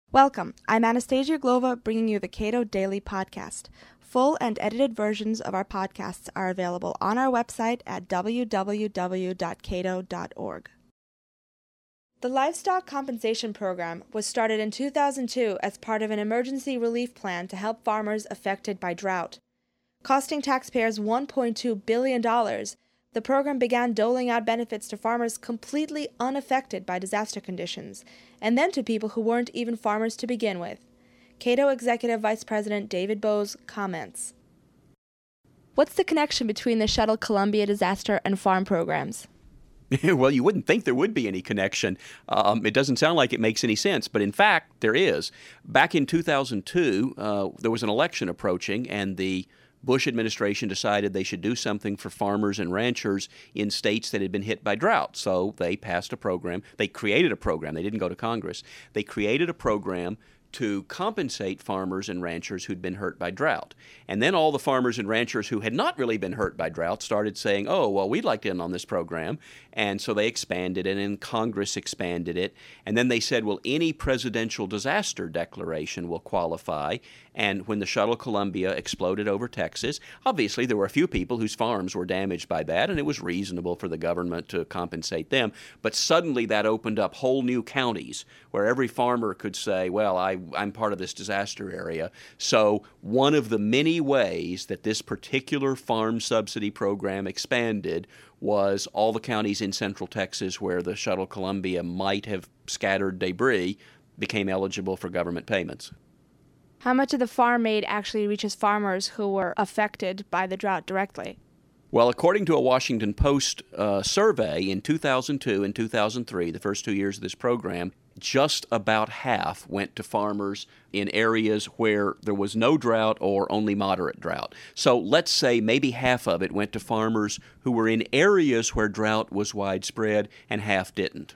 Welcome. I'm Anastasia Glova, bringing you the Cato Daily Podcast. Full and edited versions of our podcasts are available on our website at www.cato.org. The Livestock Compensation Program was started in 2002 as part of an emergency relief plan to help farmers affected by drought. Costing taxpayers $1.2 billion, the program began doling out benefits to farmers completely unaffected by disaster conditions, and then to people who weren't even farmers to begin with. Cato Executive Vice President David Bowes comments. What's the connection between the Shuttle Columbia disaster and farm programs? Well, you wouldn't think there would be any connection. It doesn't sound like it makes any sense, but in fact, there is. Back in 2002, there was an election approaching, and the Bush administration decided they should do something for farmers and ranchers in states that had been hit by drought. So they passed a program. They created a program. They didn't go to Congress. They created a program to compensate farmers and ranchers who'd been hurt by drought. And then all the farmers and ranchers who had not really been hurt by drought started saying, oh, well, we'd like to in on this program. And so they expanded it, and Congress expanded it. And then they said, well, any presidential disaster declaration will qualify. And when the Shuttle Columbia exploded over Texas, obviously there were a few people whose farms were damaged by that, and it was reasonable for the government to compensate them. But suddenly that opened up whole new counties where every farmer could say, well, I'm part of this disaster area. So one of the many ways that this particular farm subsidy program expanded was all the counties in central Texas where the Shuttle Columbia might have scattered debris became eligible for government payments. How much of the farm aid actually reaches farmers who were affected by the drought directly? Well, according to a Washington Post survey in 2002 and 2003, the first 2 years of this program, just about half went to farmers in areas where there was no drought or only moderate drought. So let's say maybe half of it went to farmers who were in areas where drought was widespread and half didn't.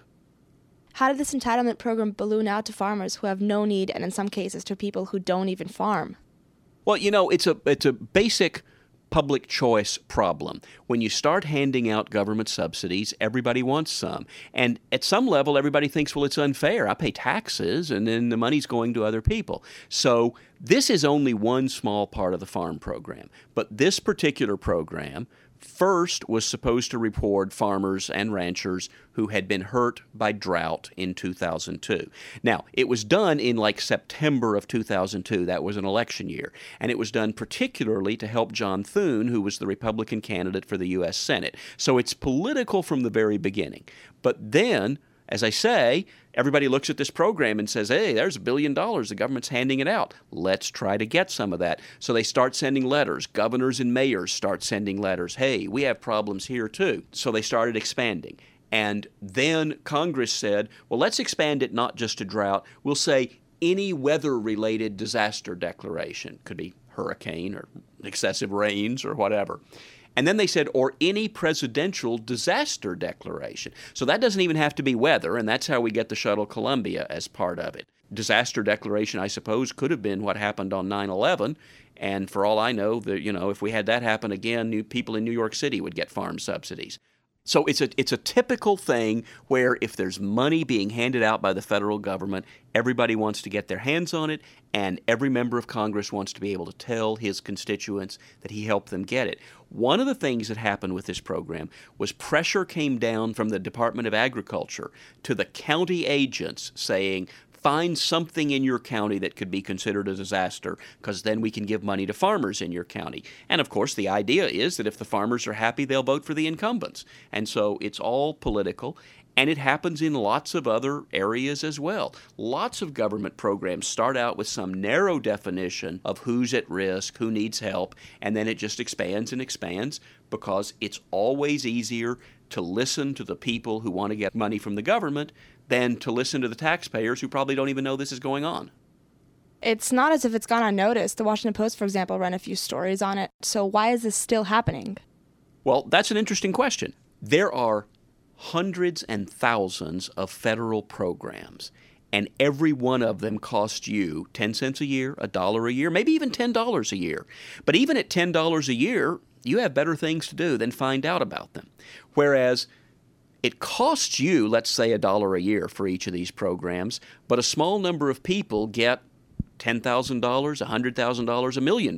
How did this entitlement program balloon out to farmers who have no need, and in some cases to people who don't even farm? Well, you know, it's a basic public choice problem. When you start handing out government subsidies, everybody wants some. And at some level, everybody thinks, well, it's unfair. I pay taxes, and then the money's going to other people. So this is only one small part of the farm program. But this particular program first was supposed to reward farmers and ranchers who had been hurt by drought in 2002. Now, it was done in like September of 2002. That was an election year. And it was done particularly to help John Thune, who was the Republican candidate for the U.S. Senate. So it's political from the very beginning. But then, as I say, everybody looks at this program and says, hey, there's $1 billion. The government's handing it out. Let's try to get some of that. So they start sending letters. Governors and mayors start sending letters. Hey, we have problems here too. So they started expanding. And then Congress said, well, let's expand it not just to drought. We'll say any weather-related disaster declaration. Could be hurricane or excessive rains or whatever. And then they said, or any presidential disaster declaration. So that doesn't even have to be weather, and that's how we get the Shuttle Columbia as part of it. Disaster declaration, I suppose, could have been what happened on 9/11, and for all I know, if we had that happen again, people in New York City would get farm subsidies. So it's a typical thing where if there's money being handed out by the federal government, everybody wants to get their hands on it, and every member of Congress wants to be able to tell his constituents that he helped them get it. One of the things that happened with this program was pressure came down from the Department of Agriculture to the county agents saying, find something in your county that could be considered a disaster, because then we can give money to farmers in your county. And of course, the idea is that if the farmers are happy, they'll vote for the incumbents. And so it's all political. And it happens in lots of other areas as well. Lots of government programs start out with some narrow definition of who's at risk, who needs help, and then it just expands and expands because it's always easier to listen to the people who want to get money from the government than to listen to the taxpayers who probably don't even know this is going on. It's not as if it's gone unnoticed. The Washington Post, for example, ran a few stories on it. So why is this still happening? Well, that's an interesting question. There are hundreds and thousands of federal programs, and every one of them costs you 10 cents a year, $1 a year, maybe even $10 a year. But even at $10 a year, you have better things to do than find out about them. Whereas It costs you, let's say, $1 a year for each of these programs, but a small number of people get $10,000, $100,000, $1 million.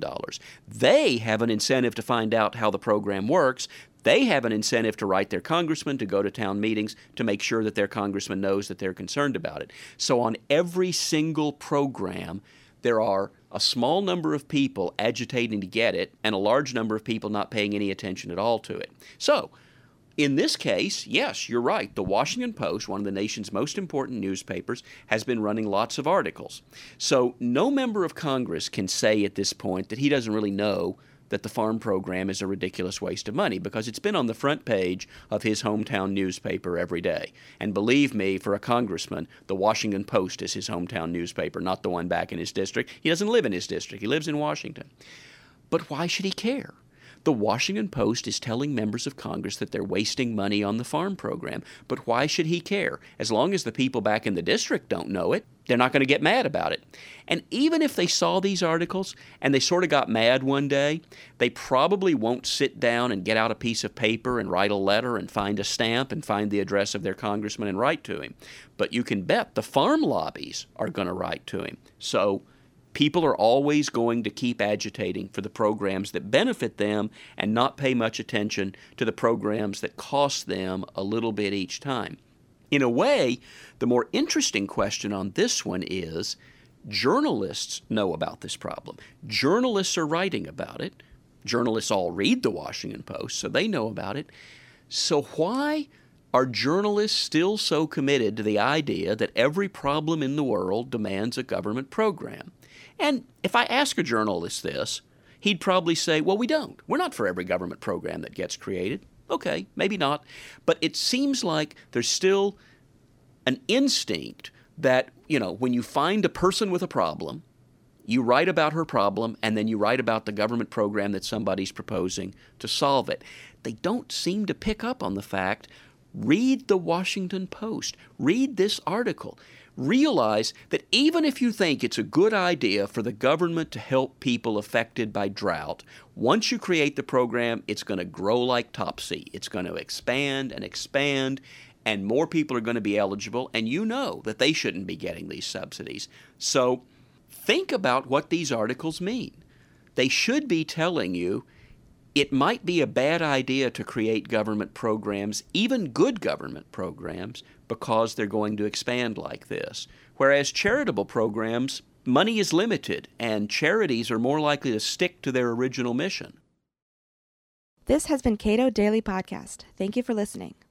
They have an incentive to find out how the program works. They have an incentive to write their congressman, to go to town meetings, to make sure that their congressman knows that they're concerned about it. So on every single program, there are a small number of people agitating to get it and a large number of people not paying any attention at all to it. So, in this case, yes, you're right. The Washington Post, one of the nation's most important newspapers, has been running lots of articles. So no member of Congress can say at this point that he doesn't really know that the farm program is a ridiculous waste of money, because it's been on the front page of his hometown newspaper every day. And believe me, for a congressman, the Washington Post is his hometown newspaper, not the one back in his district. He doesn't live in his district. He lives in Washington. But why should he care? The Washington Post is telling members of Congress that they're wasting money on the farm program. But why should he care? As long as the people back in the district don't know it, they're not going to get mad about it. And even if they saw these articles and they sort of got mad one day, they probably won't sit down and get out a piece of paper and write a letter and find a stamp and find the address of their congressman and write to him. But you can bet the farm lobbies are going to write to him. So people are always going to keep agitating for the programs that benefit them and not pay much attention to the programs that cost them a little bit each time. In a way, the more interesting question on this one is, journalists know about this problem. Journalists are writing about it. Journalists all read the Washington Post, so they know about it. So why are journalists still so committed to the idea that every problem in the world demands a government program? And if I ask a journalist this, he'd probably say, well, we don't. We're not for every government program that gets created. Okay, maybe not. But it seems like there's still an instinct that, when you find a person with a problem, you write about her problem, and then you write about the government program that somebody's proposing to solve it. They don't seem to pick up on the fact, read the Washington Post, read this article. Realize that even if you think it's a good idea for the government to help people affected by drought, once you create the program, it's going to grow like Topsy. It's going to expand and expand, and more people are going to be eligible, and you know that they shouldn't be getting these subsidies. So think about what these articles mean. They should be telling you it might be a bad idea to create government programs, even good government programs, because they're going to expand like this. Whereas charitable programs, money is limited, and charities are more likely to stick to their original mission. This has been Cato Daily Podcast. Thank you for listening.